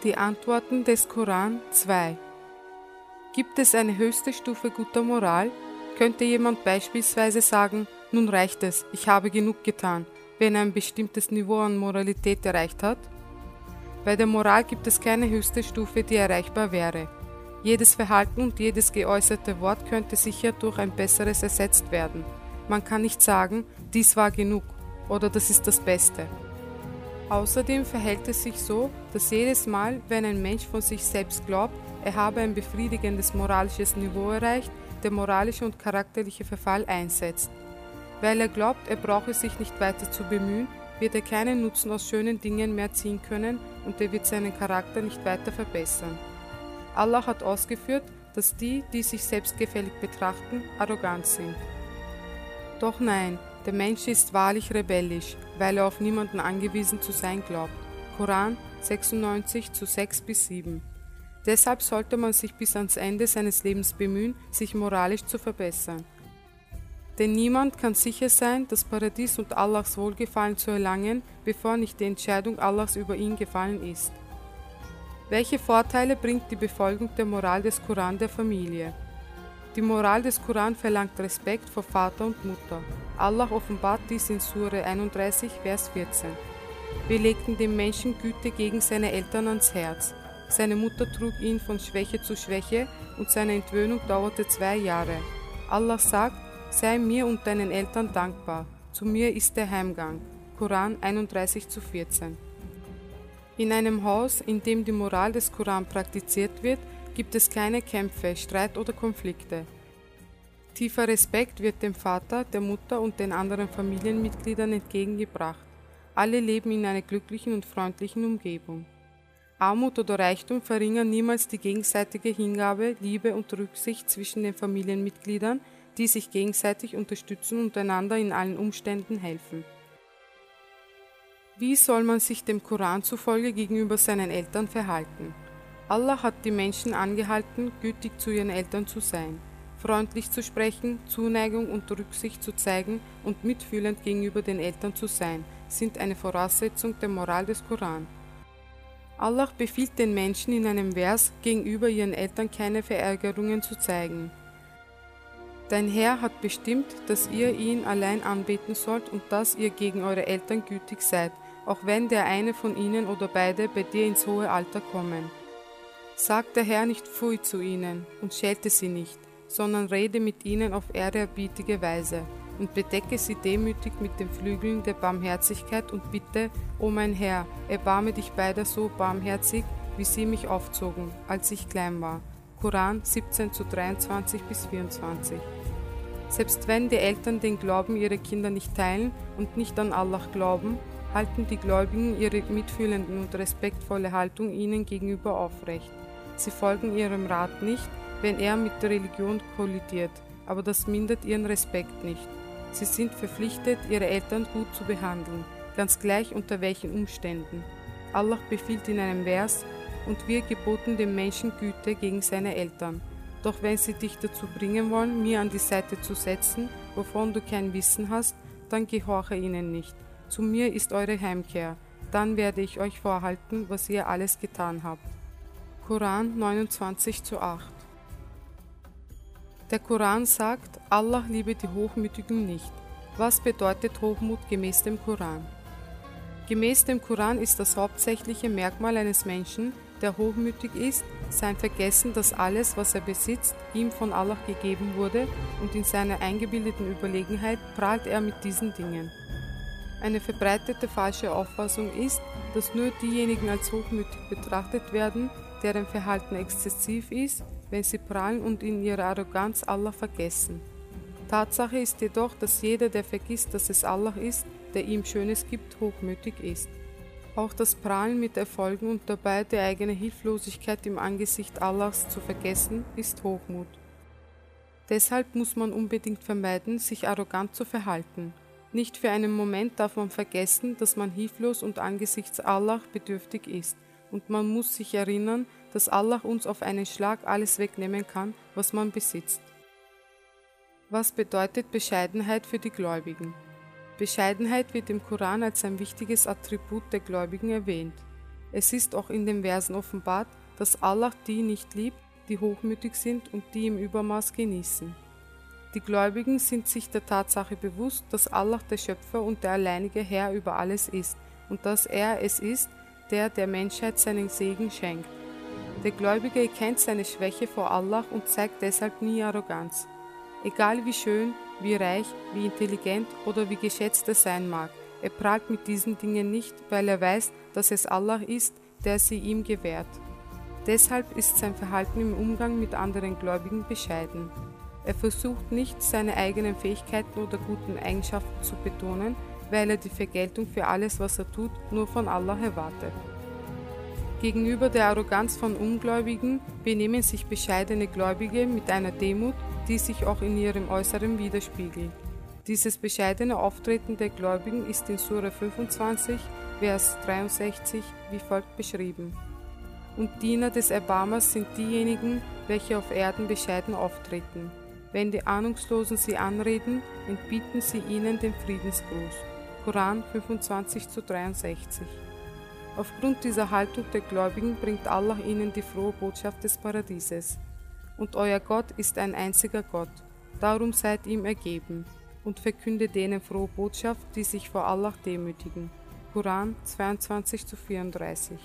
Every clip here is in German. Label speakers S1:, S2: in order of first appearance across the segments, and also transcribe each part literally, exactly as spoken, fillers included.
S1: Die Antworten des Koran zwei. Gibt es eine höchste Stufe guter Moral? Könnte jemand beispielsweise sagen, nun reicht es, ich habe genug getan, wenn er ein bestimmtes Niveau an Moralität erreicht hat? Bei der Moral gibt es keine höchste Stufe, die erreichbar wäre. Jedes Verhalten und jedes geäußerte Wort könnte sicher durch ein besseres ersetzt werden. Man kann nicht sagen, dies war genug oder das ist das Beste. Außerdem verhält es sich so, dass jedes Mal, wenn ein Mensch von sich selbst glaubt, er habe ein befriedigendes moralisches Niveau erreicht, der moralische und charakterliche Verfall einsetzt. Weil er glaubt, er brauche sich nicht weiter zu bemühen, wird er keinen Nutzen aus schönen Dingen mehr ziehen können und er wird seinen Charakter nicht weiter verbessern. Allah hat ausgeführt, dass die, die sich selbstgefällig betrachten, arrogant sind. Doch nein, der Mensch ist wahrlich rebellisch, weil er auf niemanden angewiesen zu sein glaubt. Koran sechsundneunzig zu sechs bis sieben. Deshalb sollte man sich bis ans Ende seines Lebens bemühen, sich moralisch zu verbessern. Denn niemand kann sicher sein, das Paradies und Allahs Wohlgefallen zu erlangen, bevor nicht die Entscheidung Allahs über ihn gefallen ist. Welche Vorteile bringt die Befolgung der Moral des Koran der Familie? Die Moral des Koran verlangt Respekt vor Vater und Mutter. Allah offenbart dies in Sure einunddreißig, Vers vierzehn. Wir legten dem Menschen Güte gegen seine Eltern ans Herz. Seine Mutter trug ihn von Schwäche zu Schwäche und seine Entwöhnung dauerte zwei Jahre. Allah sagt, sei mir und deinen Eltern dankbar. Zu mir ist der Heimgang. Koran einunddreißig zu vierzehn. In einem Haus, in dem die Moral des Koran praktiziert wird, gibt es keine Kämpfe, Streit oder Konflikte. Tiefer Respekt wird dem Vater, der Mutter und den anderen Familienmitgliedern entgegengebracht. Alle leben in einer glücklichen und freundlichen Umgebung. Armut oder Reichtum verringern niemals die gegenseitige Hingabe, Liebe und Rücksicht zwischen den Familienmitgliedern, die sich gegenseitig unterstützen und einander in allen Umständen helfen. Wie soll man sich dem Koran zufolge gegenüber seinen Eltern verhalten? Allah hat die Menschen angehalten, gütig zu ihren Eltern zu sein, freundlich zu sprechen, Zuneigung und Rücksicht zu zeigen und mitfühlend gegenüber den Eltern zu sein, sind eine Voraussetzung der Moral des Koran. Allah befiehlt den Menschen in einem Vers, gegenüber ihren Eltern keine Verärgerungen zu zeigen. Dein Herr hat bestimmt, dass ihr ihn allein anbeten sollt und dass ihr gegen eure Eltern gütig seid, auch wenn der eine von ihnen oder beide bei dir ins hohe Alter kommen. Sag der Herr nicht Pfui zu ihnen und schelte sie nicht, sondern rede mit ihnen auf ehrerbietige Weise und bedecke sie demütig mit den Flügeln der Barmherzigkeit und bitte, o mein Herr, erbarme dich beider so barmherzig, wie sie mich aufzogen, als ich klein war. Koran siebzehn zu dreiundzwanzig bis vierundzwanzig. Selbst wenn die Eltern den Glauben ihrer Kinder nicht teilen und nicht an Allah glauben, halten die Gläubigen ihre mitfühlende und respektvolle Haltung ihnen gegenüber aufrecht. Sie folgen ihrem Rat nicht, wenn er mit der Religion kollidiert, aber das mindert ihren Respekt nicht. Sie sind verpflichtet, ihre Eltern gut zu behandeln, ganz gleich unter welchen Umständen. Allah befiehlt in einem Vers, und wir geboten dem Menschen Güte gegen seine Eltern. Doch wenn sie dich dazu bringen wollen, mir an die Seite zu setzen, wovon du kein Wissen hast, dann gehorche ihnen nicht. Zu mir ist eure Heimkehr, dann werde ich euch vorhalten, was ihr alles getan habt. Koran neunundzwanzig zu acht. Der Koran sagt, Allah liebe die Hochmütigen nicht. Was bedeutet Hochmut gemäß dem Koran? Gemäß dem Koran ist das hauptsächliche Merkmal eines Menschen, der hochmütig ist, sein Vergessen, dass alles, was er besitzt, ihm von Allah gegeben wurde, und in seiner eingebildeten Überlegenheit prahlt er mit diesen Dingen. Eine verbreitete falsche Auffassung ist, dass nur diejenigen als hochmütig betrachtet werden, deren Verhalten exzessiv ist, wenn sie prahlen und in ihrer Arroganz Allah vergessen. Tatsache ist jedoch, dass jeder, der vergisst, dass es Allah ist, der ihm Schönes gibt, hochmütig ist. Auch das Prahlen mit Erfolgen und dabei die eigene Hilflosigkeit im Angesicht Allahs zu vergessen, ist Hochmut. Deshalb muss man unbedingt vermeiden, sich arrogant zu verhalten. Nicht für einen Moment darf man vergessen, dass man hilflos und angesichts Allah bedürftig ist, und man muss sich erinnern, dass Allah uns auf einen Schlag alles wegnehmen kann, was man besitzt. Was bedeutet Bescheidenheit für die Gläubigen? Bescheidenheit wird im Koran als ein wichtiges Attribut der Gläubigen erwähnt. Es ist auch in den Versen offenbart, dass Allah die nicht liebt, die hochmütig sind und die im Übermaß genießen. Die Gläubigen sind sich der Tatsache bewusst, dass Allah der Schöpfer und der alleinige Herr über alles ist und dass er es ist, der der Menschheit seinen Segen schenkt. Der Gläubige erkennt seine Schwäche vor Allah und zeigt deshalb nie Arroganz. Egal wie schön, wie reich, wie intelligent oder wie geschätzt er sein mag, er prahlt mit diesen Dingen nicht, weil er weiß, dass es Allah ist, der sie ihm gewährt. Deshalb ist sein Verhalten im Umgang mit anderen Gläubigen bescheiden. Er versucht nicht, seine eigenen Fähigkeiten oder guten Eigenschaften zu betonen, weil er die Vergeltung für alles, was er tut, nur von Allah erwartet. Gegenüber der Arroganz von Ungläubigen benehmen sich bescheidene Gläubige mit einer Demut, die sich auch in ihrem Äußeren widerspiegelt. Dieses bescheidene Auftreten der Gläubigen ist in Sura fünfundzwanzig, Vers dreiundsechzig wie folgt beschrieben. Und Diener des Erbarmers sind diejenigen, welche auf Erden bescheiden auftreten. Wenn die Ahnungslosen sie anreden, entbieten sie ihnen den Friedensgruß. Koran fünfundzwanzig zu dreiundsechzig. Aufgrund dieser Haltung der Gläubigen bringt Allah ihnen die frohe Botschaft des Paradieses. Und euer Gott ist ein einziger Gott, darum seid ihm ergeben und verkünde denen frohe Botschaft, die sich vor Allah demütigen. Koran zweiundzwanzig zu vierunddreißig.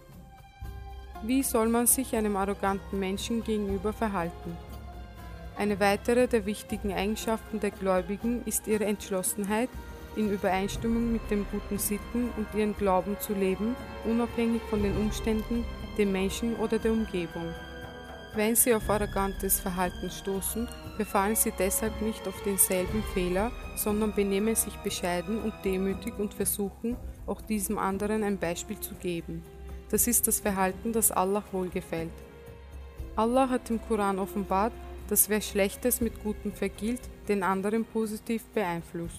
S1: Wie soll man sich einem arroganten Menschen gegenüber verhalten? Eine weitere der wichtigen Eigenschaften der Gläubigen ist ihre Entschlossenheit, in Übereinstimmung mit den guten Sitten und ihren Glauben zu leben, unabhängig von den Umständen, den Menschen oder der Umgebung. Wenn sie auf arrogantes Verhalten stoßen, verfallen sie deshalb nicht auf denselben Fehler, sondern benehmen sich bescheiden und demütig und versuchen, auch diesem anderen ein Beispiel zu geben. Das ist das Verhalten, das Allah wohlgefällt. Allah hat im Koran offenbart, dass wer Schlechtes mit Gutem vergilt, den anderen positiv beeinflusst.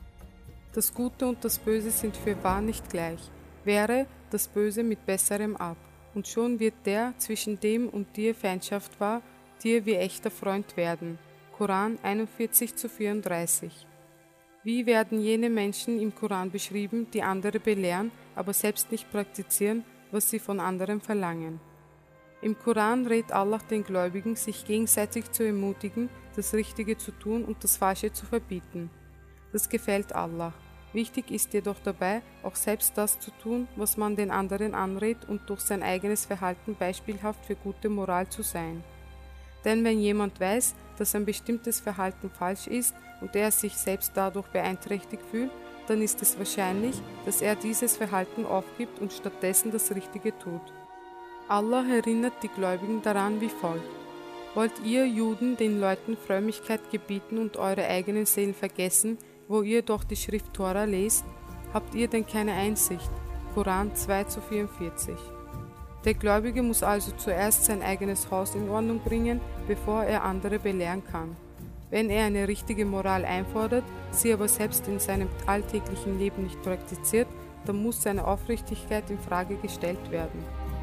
S1: Das Gute und das Böse sind fürwahr nicht gleich. Wehre das Böse mit Besserem ab, und schon wird der, zwischen dem und dir Feindschaft war, dir wie echter Freund werden. Koran einundvierzig zu vierunddreißig. Wie werden jene Menschen im Koran beschrieben, die andere belehren, aber selbst nicht praktizieren, was sie von anderen verlangen? Im Koran rät Allah den Gläubigen, sich gegenseitig zu ermutigen, das Richtige zu tun und das Falsche zu verbieten. Das gefällt Allah. Wichtig ist jedoch dabei, auch selbst das zu tun, was man den anderen anrät und durch sein eigenes Verhalten beispielhaft für gute Moral zu sein. Denn wenn jemand weiß, dass ein bestimmtes Verhalten falsch ist und er sich selbst dadurch beeinträchtigt fühlt, dann ist es wahrscheinlich, dass er dieses Verhalten aufgibt und stattdessen das Richtige tut. Allah erinnert die Gläubigen daran wie folgt: Wollt ihr Juden den Leuten Frömmigkeit gebieten und eure eigenen Seelen vergessen, wo ihr doch die Schrift Tora lest? Habt ihr denn keine Einsicht? Koran zwei zu vierundvierzig. Der Gläubige muss also zuerst sein eigenes Haus in Ordnung bringen, bevor er andere belehren kann. Wenn er eine richtige Moral einfordert, sie aber selbst in seinem alltäglichen Leben nicht praktiziert, dann muss seine Aufrichtigkeit in Frage gestellt werden.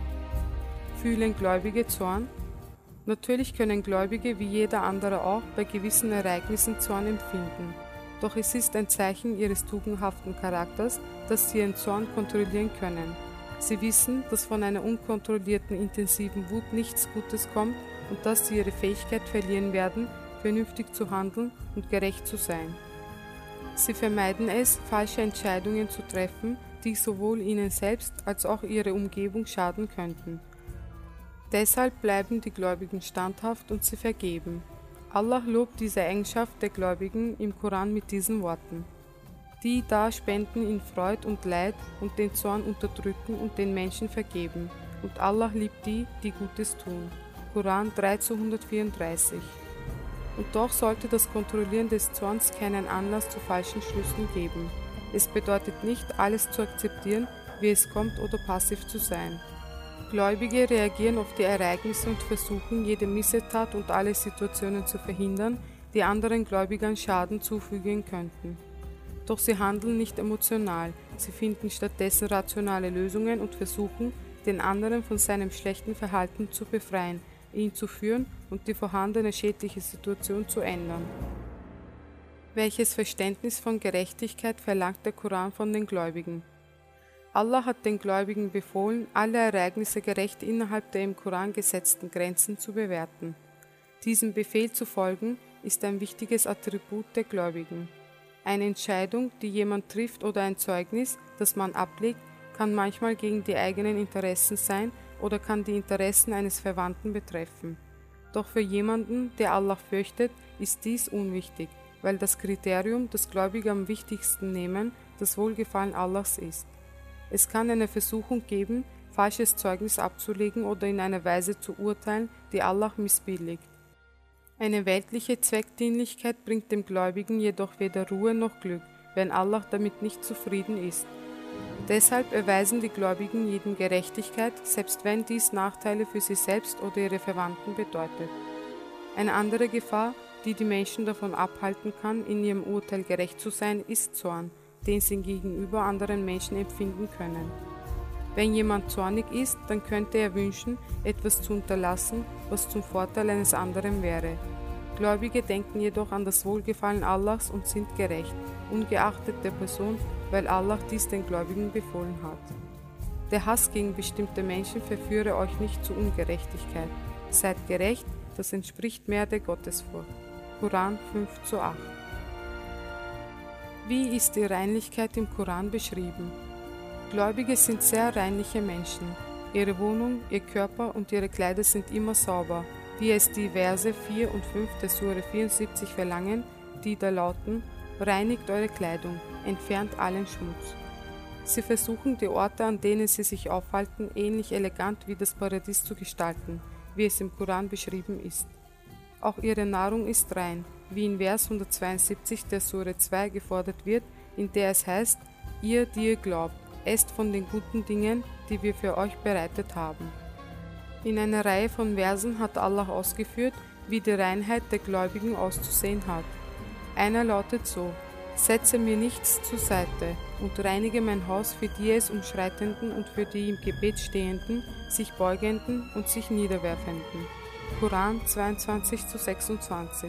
S1: Fühlen Gläubige Zorn? Natürlich können Gläubige wie jeder andere auch bei gewissen Ereignissen Zorn empfinden. Doch es ist ein Zeichen ihres tugendhaften Charakters, dass sie ihren Zorn kontrollieren können. Sie wissen, dass von einer unkontrollierten intensiven Wut nichts Gutes kommt und dass sie ihre Fähigkeit verlieren werden, vernünftig zu handeln und gerecht zu sein. Sie vermeiden es, falsche Entscheidungen zu treffen, die sowohl ihnen selbst als auch ihrer Umgebung schaden könnten. Deshalb bleiben die Gläubigen standhaft und sie vergeben. Allah lobt diese Eigenschaft der Gläubigen im Koran mit diesen Worten: Die da spenden in Freud und Leid und den Zorn unterdrücken und den Menschen vergeben. Und Allah liebt die, die Gutes tun. Koran drei zu hundertvierunddreißig. Und doch sollte das Kontrollieren des Zorns keinen Anlass zu falschen Schlüssen geben. Es bedeutet nicht, alles zu akzeptieren, wie es kommt, oder passiv zu sein. Gläubige reagieren auf die Ereignisse und versuchen, jede Missetat und alle Situationen zu verhindern, die anderen Gläubigern Schaden zufügen könnten. Doch sie handeln nicht emotional, sie finden stattdessen rationale Lösungen und versuchen, den anderen von seinem schlechten Verhalten zu befreien, ihn zu führen und die vorhandene schädliche Situation zu ändern. Welches Verständnis von Gerechtigkeit verlangt der Koran von den Gläubigen? Allah hat den Gläubigen befohlen, alle Ereignisse gerecht innerhalb der im Koran gesetzten Grenzen zu bewerten. Diesem Befehl zu folgen, ist ein wichtiges Attribut der Gläubigen. Eine Entscheidung, die jemand trifft, oder ein Zeugnis, das man ablegt, kann manchmal gegen die eigenen Interessen sein oder kann die Interessen eines Verwandten betreffen. Doch für jemanden, der Allah fürchtet, ist dies unwichtig, weil das Kriterium, das Gläubige am wichtigsten nehmen, das Wohlgefallen Allahs ist. Es kann eine Versuchung geben, falsches Zeugnis abzulegen oder in einer Weise zu urteilen, die Allah missbilligt. Eine weltliche Zweckdienlichkeit bringt dem Gläubigen jedoch weder Ruhe noch Glück, wenn Allah damit nicht zufrieden ist. Deshalb erweisen die Gläubigen jedem Gerechtigkeit, selbst wenn dies Nachteile für sie selbst oder ihre Verwandten bedeutet. Eine andere Gefahr, die die Menschen davon abhalten kann, in ihrem Urteil gerecht zu sein, ist Zorn, den sie gegenüber anderen Menschen empfinden können. Wenn jemand zornig ist, dann könnte er wünschen, etwas zu unterlassen, was zum Vorteil eines anderen wäre. Gläubige denken jedoch an das Wohlgefallen Allahs und sind gerecht, ungeachtet der Person, weil Allah dies den Gläubigen befohlen hat. Der Hass gegen bestimmte Menschen verführe euch nicht zu Ungerechtigkeit. Seid gerecht, das entspricht mehr der Gottesfurcht. Koran fünf zu acht. Wie ist die Reinlichkeit im Koran beschrieben? Gläubige sind sehr reinliche Menschen. Ihre Wohnung, ihr Körper und ihre Kleider sind immer sauber, wie es die Verse vier und fünf der Sure vierundsiebzig verlangen, die da lauten: Reinigt eure Kleidung, entfernt allen Schmutz. Sie versuchen, die Orte, an denen sie sich aufhalten, ähnlich elegant wie das Paradies zu gestalten, wie es im Koran beschrieben ist. Auch ihre Nahrung ist rein, wie in Vers hundertzweiundsiebzig der Sure zwei gefordert wird, in der es heißt: Ihr, die ihr glaubt, esst von den guten Dingen, die wir für euch bereitet haben. In einer Reihe von Versen hat Allah ausgeführt, wie die Reinheit der Gläubigen auszusehen hat. Einer lautet so: Setze mir nichts zur Seite und reinige mein Haus für die es Umschreitenden und für die im Gebet Stehenden, sich Beugenden und sich Niederwerfenden. Koran zweiundzwanzig zu sechsundzwanzig.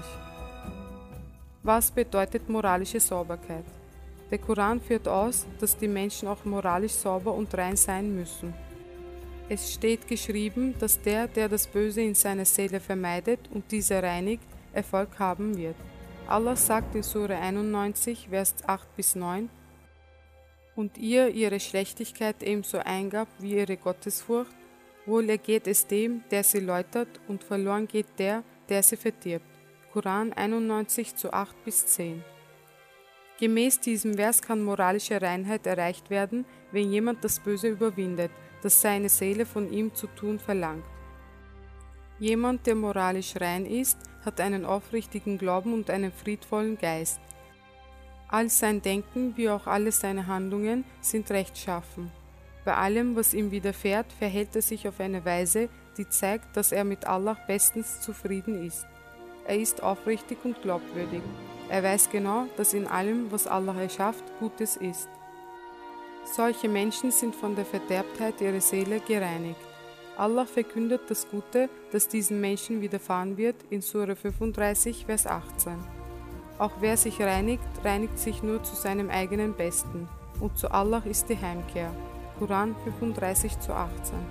S1: Was bedeutet moralische Sauberkeit? Der Koran führt aus, dass die Menschen auch moralisch sauber und rein sein müssen. Es steht geschrieben, dass der, der das Böse in seiner Seele vermeidet und diese reinigt, Erfolg haben wird. Allah sagt in Sure einundneunzig, Vers acht bis neun: Und ihr ihre Schlechtigkeit ebenso eingab wie ihre Gottesfurcht, wohl ergeht es dem, der sie läutert, und verloren geht der, der sie verdirbt. Koran einundneunzig zu acht bis zehn. Gemäß diesem Vers kann moralische Reinheit erreicht werden, wenn jemand das Böse überwindet, das seine Seele von ihm zu tun verlangt. Jemand, der moralisch rein ist, hat einen aufrichtigen Glauben und einen friedvollen Geist. All sein Denken wie auch alle seine Handlungen sind rechtschaffen. Bei allem, was ihm widerfährt, verhält er sich auf eine Weise, die zeigt, dass er mit Allah bestens zufrieden ist. Er ist aufrichtig und glaubwürdig. Er weiß genau, dass in allem, was Allah erschafft, Gutes ist. Solche Menschen sind von der Verderbtheit ihrer Seele gereinigt. Allah verkündet das Gute, das diesen Menschen widerfahren wird, in Sure fünfunddreißig, Vers achtzehn. Auch wer sich reinigt, reinigt sich nur zu seinem eigenen Besten, und zu Allah ist die Heimkehr. Koran fünfunddreißig zu achtzehn.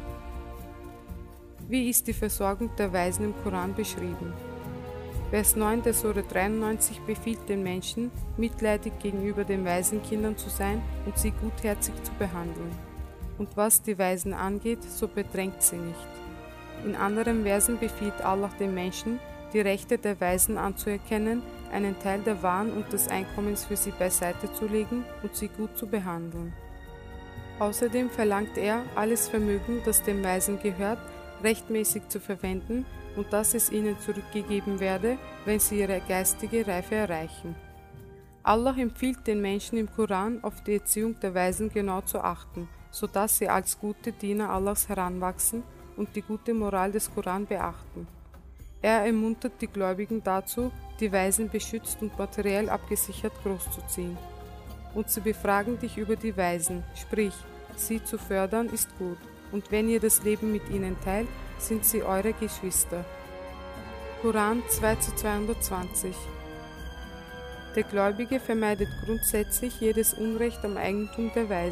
S1: Wie ist die Versorgung der Weisen im Koran beschrieben? Vers neun der Sure dreiundneunzig befiehlt den Menschen, mitleidig gegenüber den Waisenkindern zu sein und sie gutherzig zu behandeln. Und was die Weisen angeht, so bedrängt sie nicht. In anderen Versen befiehlt Allah den Menschen, die Rechte der Weisen anzuerkennen, einen Teil der Waren und des Einkommens für sie beiseite zu legen und sie gut zu behandeln. Außerdem verlangt er, alles Vermögen, das dem Weisen gehört, rechtmäßig zu verwenden und dass es ihnen zurückgegeben werde, wenn sie ihre geistige Reife erreichen. Allah empfiehlt den Menschen im Koran, auf die Erziehung der Weisen genau zu achten, sodass sie als gute Diener Allahs heranwachsen und die gute Moral des Koran beachten. Er ermuntert die Gläubigen dazu, die Weisen beschützt und materiell abgesichert großzuziehen. Und sie befragen dich über die Weisen, sprich, sie zu fördern ist gut, und wenn ihr das Leben mit ihnen teilt, sind sie eure Geschwister. Koran zwei zu zweihundertzwanzig. Der Gläubige vermeidet grundsätzlich jedes Unrecht am Eigentum der Weisen.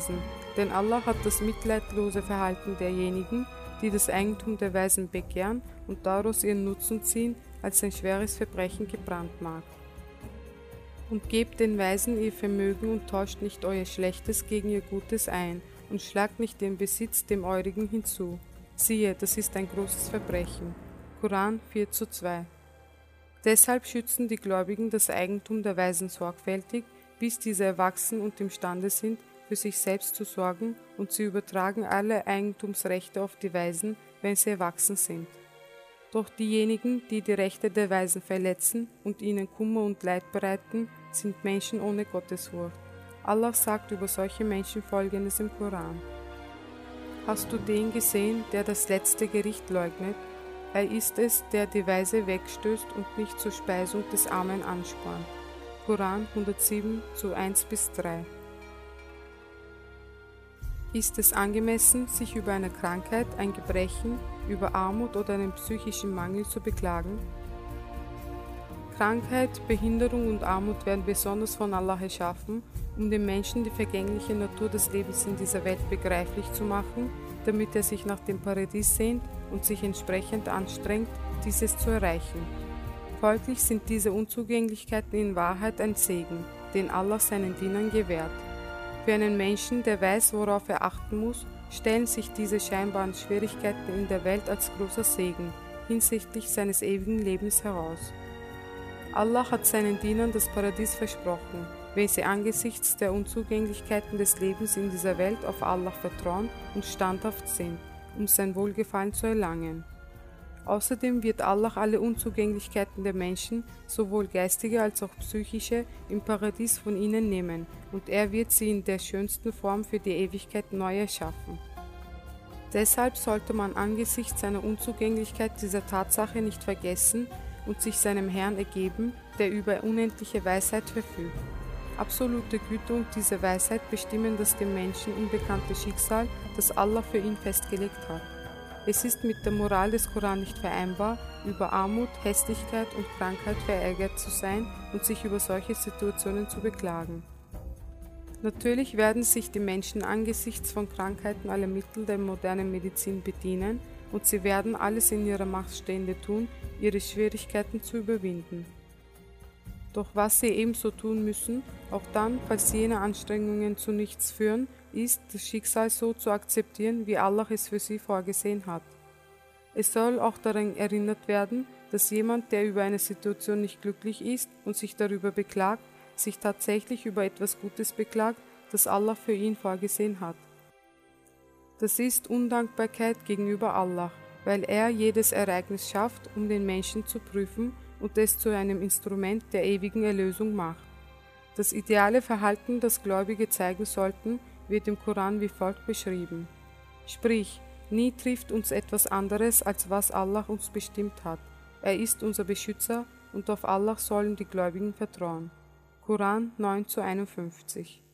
S1: Denn Allah hat das mitleidlose Verhalten derjenigen, die das Eigentum der Weisen begehren und daraus ihren Nutzen ziehen, als ein schweres Verbrechen gebrandmarkt. Und gebt den Weisen ihr Vermögen und tauscht nicht euer Schlechtes gegen ihr Gutes ein und schlagt nicht den Besitz dem eurigen hinzu. Siehe, das ist ein großes Verbrechen. Koran vier zu zwei. Deshalb schützen die Gläubigen das Eigentum der Weisen sorgfältig, bis diese erwachsen und imstande sind, für sich selbst zu sorgen, und sie übertragen alle Eigentumsrechte auf die Weisen, wenn sie erwachsen sind. Doch diejenigen, die die Rechte der Weisen verletzen und ihnen Kummer und Leid bereiten, sind Menschen ohne Gottesfurcht. Allah sagt über solche Menschen Folgendes im Koran: Hast du den gesehen, der das letzte Gericht leugnet? Er ist es, der die Weise wegstößt und nicht zur Speisung des Armen anspornt. Koran hundertsieben zu eins bis drei. Ist es angemessen, sich über eine Krankheit, ein Gebrechen, über Armut oder einen psychischen Mangel zu beklagen? Krankheit, Behinderung und Armut werden besonders von Allah erschaffen, um dem Menschen die vergängliche Natur des Lebens in dieser Welt begreiflich zu machen, damit er sich nach dem Paradies sehnt und sich entsprechend anstrengt, dieses zu erreichen. Folglich sind diese Unzugänglichkeiten in Wahrheit ein Segen, den Allah seinen Dienern gewährt. Für einen Menschen, der weiß, worauf er achten muss, stellen sich diese scheinbaren Schwierigkeiten in der Welt als großer Segen hinsichtlich seines ewigen Lebens heraus. Allah hat seinen Dienern das Paradies versprochen, wenn sie angesichts der Unzugänglichkeiten des Lebens in dieser Welt auf Allah vertrauen und standhaft sind, um sein Wohlgefallen zu erlangen. Außerdem wird Allah alle Unzugänglichkeiten der Menschen, sowohl geistige als auch psychische, im Paradies von ihnen nehmen, und er wird sie in der schönsten Form für die Ewigkeit neu erschaffen. Deshalb sollte man angesichts seiner Unzugänglichkeit dieser Tatsache nicht vergessen und sich seinem Herrn ergeben, der über unendliche Weisheit verfügt. Absolute Güte und diese Weisheit bestimmen das dem Menschen unbekannte Schicksal, das Allah für ihn festgelegt hat. Es ist mit der Moral des Koran nicht vereinbar, über Armut, Hässlichkeit und Krankheit verärgert zu sein und sich über solche Situationen zu beklagen. Natürlich werden sich die Menschen angesichts von Krankheiten aller Mittel der modernen Medizin bedienen, und sie werden alles in ihrer Macht Stehende tun, ihre Schwierigkeiten zu überwinden. Doch was sie ebenso tun müssen, auch dann, falls jene Anstrengungen zu nichts führen, ist, das Schicksal so zu akzeptieren, wie Allah es für sie vorgesehen hat. Es soll auch daran erinnert werden, dass jemand, der über eine Situation nicht glücklich ist und sich darüber beklagt, sich tatsächlich über etwas Gutes beklagt, das Allah für ihn vorgesehen hat. Das ist Undankbarkeit gegenüber Allah, weil er jedes Ereignis schafft, um den Menschen zu prüfen und es zu einem Instrument der ewigen Erlösung macht. Das ideale Verhalten, das Gläubige zeigen sollten, wird im Koran wie folgt beschrieben. Sprich, nie trifft uns etwas anderes, als was Allah uns bestimmt hat. Er ist unser Beschützer und auf Allah sollen die Gläubigen vertrauen. Koran neun zu einundfünfzig.